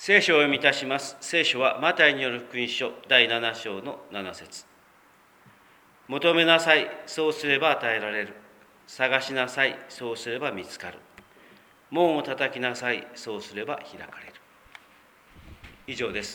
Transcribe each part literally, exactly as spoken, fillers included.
聖書を読みいたします。聖書はマタイによる福音書だいなな章のなな節。求めなさい、そうすれば与えられる。探しなさい、そうすれば見つかる。門を叩きなさい、そうすれば開かれる。以上です。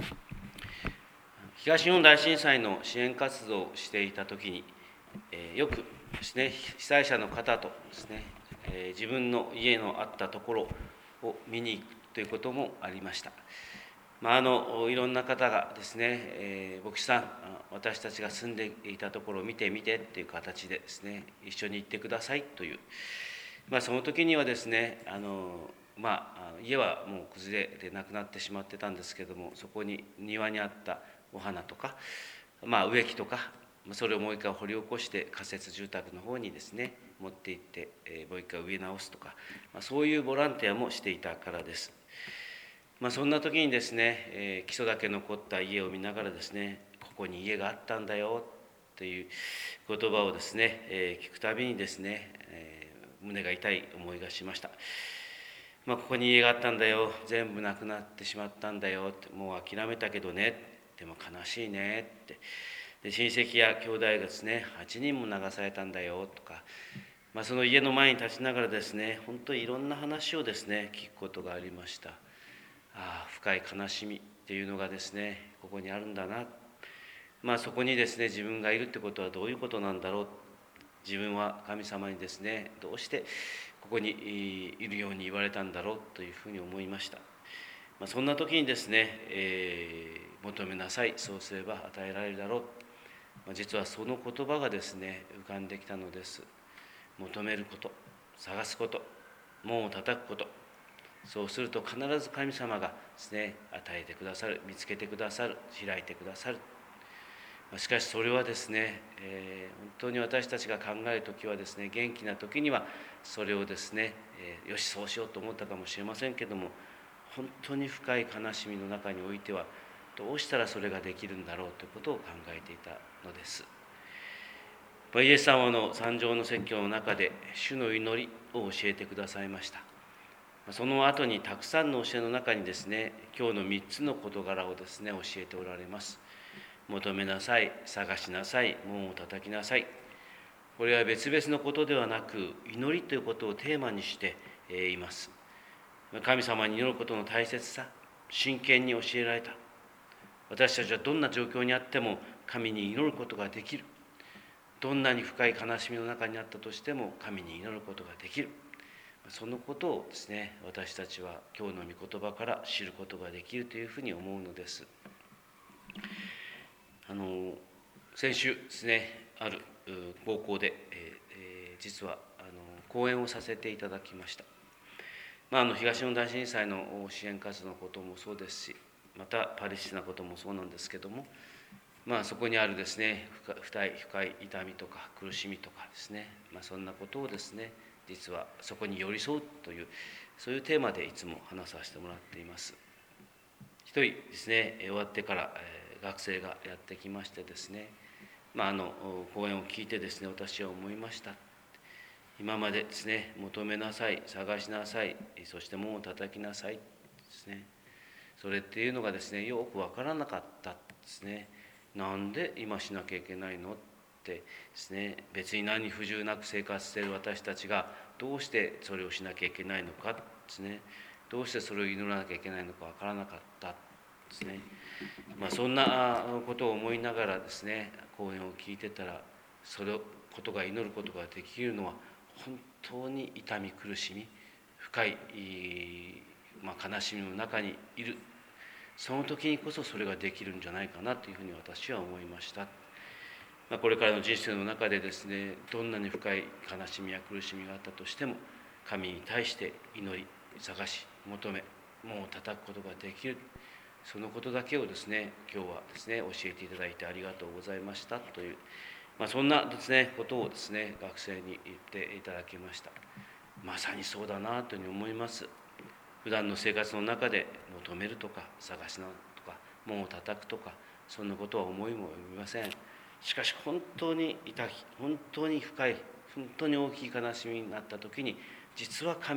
東日本大震災の支援活動をしていたときに、えー、よくですね、被災者の方とですね、えー、自分の家のあったところを見に行くということもありました。まあ、あのいろんな方がですね、えー、牧師さん、私たちが住んでいたところを見てみてっていう形でですね、一緒に行ってくださいという、まあ、その時にはですね、あのまあ、家はもう崩れてなくなってしまってたんですけども、そこに庭にあったお花とか、まあ、植木とか、それをもう一回掘り起こして仮設住宅の方にですね持って行って、えー、もう一回植え直すとか、まあ、そういうボランティアもしていたからです。まあ、そんな時にですね、えー、基礎だけ残った家を見ながらですね、ここに家があったんだよという言葉をですね、えー、聞くたびにですね、えー、胸が痛い思いがしました。まあ、ここに家があったんだよ、全部なくなってしまったんだよって、もう諦めたけどね、でも悲しいねって、で親戚や兄弟がですね、はちにんも流されたんだよとか、まあ、その家の前に立ちながらですね、本当にいろんな話をですね聞くことがありました。ああ、深い悲しみっていうのがですねここにあるんだな、まあ、そこにですね自分がいるってことはどういうことなんだろう、自分は神様にですねどうしてここにいるように言われたんだろうというふうに思いました。まあ、そんな時にですね、えー、求めなさい、そうすれば与えられるだろう、まあ、実はその言葉がですね浮かんできたのです。求めること、探すこと、門を叩くこと、そうすると必ず神様がですね与えてくださる、見つけてくださる、開いてくださる。しかしそれはですね、えー、本当に私たちが考える時はですね、元気な時にはそれをですね、えー、よしそうしようと思ったかもしれませんけども、本当に深い悲しみの中においてはどうしたらそれができるんだろうということを考えていたのです。イエス様の三条の説教の中で主の祈りを教えてくださいました。その後にたくさんの教えの中にですね、今日のみっつの事柄をですね教えておられます。求めなさい、探しなさい、門を叩きなさい。これは別々のことではなく、祈りということをテーマにしています。神様に祈ることの大切さ、真剣に教えられた。私たちはどんな状況にあっても神に祈ることができる。どんなに深い悲しみの中にあったとしても神に祈ることができる。そのことをですね、私たちは今日の御言葉から知ることができるというふうに思うのです。あの先週ですね、ある高校で、えー、実はあの講演をさせていただきました。まあ、あの東日本大震災の支援活動のこともそうですし、またパレスチナのこともそうなんですけども、まあ、そこにあるですね深い深い痛みとか苦しみとかですね、まあ、そんなことをですね実はそこに寄り添うというそういうテーマでいつも話させてもらっています。一人ですね終わってから、えー、学生がやってきましてですね、まあ、あの講演を聞いてですね私は思いました。今までですね求めなさい、探しなさい、そして門を叩きなさいですね、それっていうのがですねよく分からなかったですね。なんで今しなきゃいけないのってですね、別に何不自由なく生活している私たちがどうしてそれをしなきゃいけないのかですね、どうしてそれを祈らなきゃいけないのか分からなかったですね。まあ、そんなことを思いながらですね講演を聞いてたら、それことが祈ることができるのは本当に痛み苦しみ深い、まあ、悲しみの中にいる、その時にこそそれができるんじゃないかなというふうに私は思いました。まあ、これからの人生の中でですね、どんなに深い悲しみや苦しみがあったとしても、神に対して祈り探し求め門を叩くことができる、そのことだけをですね今日はですね教えていただいてありがとうございましたという、まあ、そんなですねことをですね学生に言っていただきました。まさにそうだなというふうに思います。普段の生活の中で求めるとか探しなとか門を叩くとか、そんなことは思いも及びません。しかし本当に痛き、本当に深い、本当に大きい悲しみになった時に、実は神は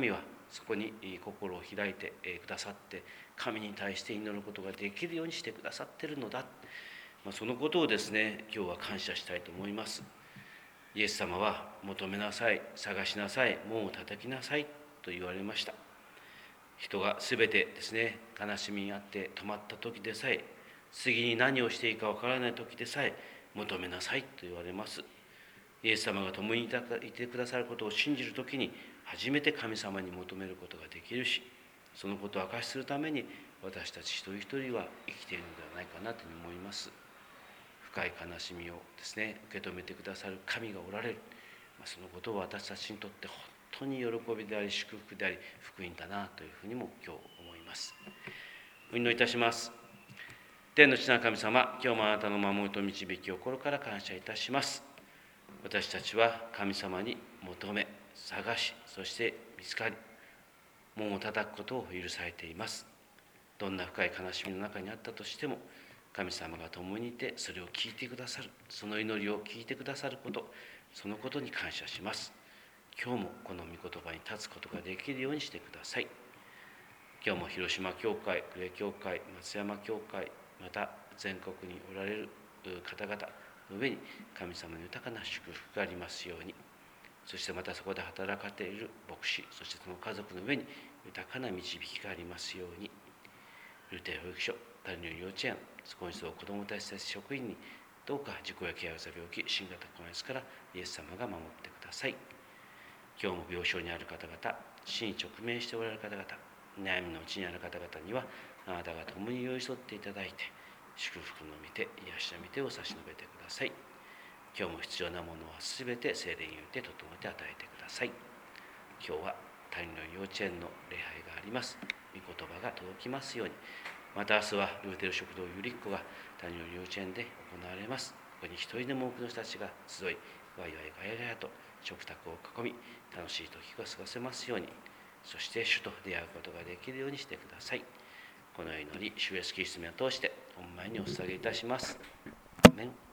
そこに心を開いてくださって、神に対して祈ることができるようにしてくださっているのだ、まあ、そのことをですね、今日は感謝したいと思います。イエス様は求めなさい、探しなさい、門を叩きなさいと言われました。人がすべてですね、悲しみにあって止まった時でさえ、次に何をしていいかわからない時でさえ求めなさいと言われます。イエス様が共にいてくださることを信じる時に初めて神様に求めることができるし、そのことを証しするために私たち一人一人は生きているのではないかなと思います。深い悲しみをですね、受け止めてくださる神がおられる、そのことは私たちにとって本当に喜びであり祝福であり福音だなというふうにも今日思います。お祈りいたします。天の父なる神様、今日もあなたの守りと導きを心から感謝いたします。私たちは神様に求め、探し、そして見つかり、門を叩くことを許されています。どんな深い悲しみの中にあったとしても、神様が共にいてそれを聞いてくださる、その祈りを聞いてくださること、そのことに感謝します。今日もこの御言葉に立つことができるようにしてください。今日も広島教会、呉教会、松山教会、また全国におられる方々の上に神様の豊かな祝福がありますように、そしてまたそこで働かれている牧師、そしてその家族の上に豊かな導きがありますように、ルテ保育所、谷の幼稚園、そこに住む子どもたち職員にどうか自己やケア病気、新型コロナウイルスからイエス様が守ってください。今日も病床にある方々、死に直面しておられる方々、悩みのうちにある方々にはあなたが共に寄り添っていただいて、祝福の御手、癒しの御手を差し伸べてください。今日も必要なものはすべて聖霊によって整えて与えてください。今日は谷の幼稚園の礼拝があります。御言葉が届きますように。また明日はルーテル食堂ゆりっ子が谷の幼稚園で行われます。ここに一人でも多くの人たちが集い、わいわいがやがやと食卓を囲み、楽しい時が過ごせますように、そして主と出会うことができるようにしてください。この祈り、主イエスキリストを通して御前にお捧げいたします。アメン。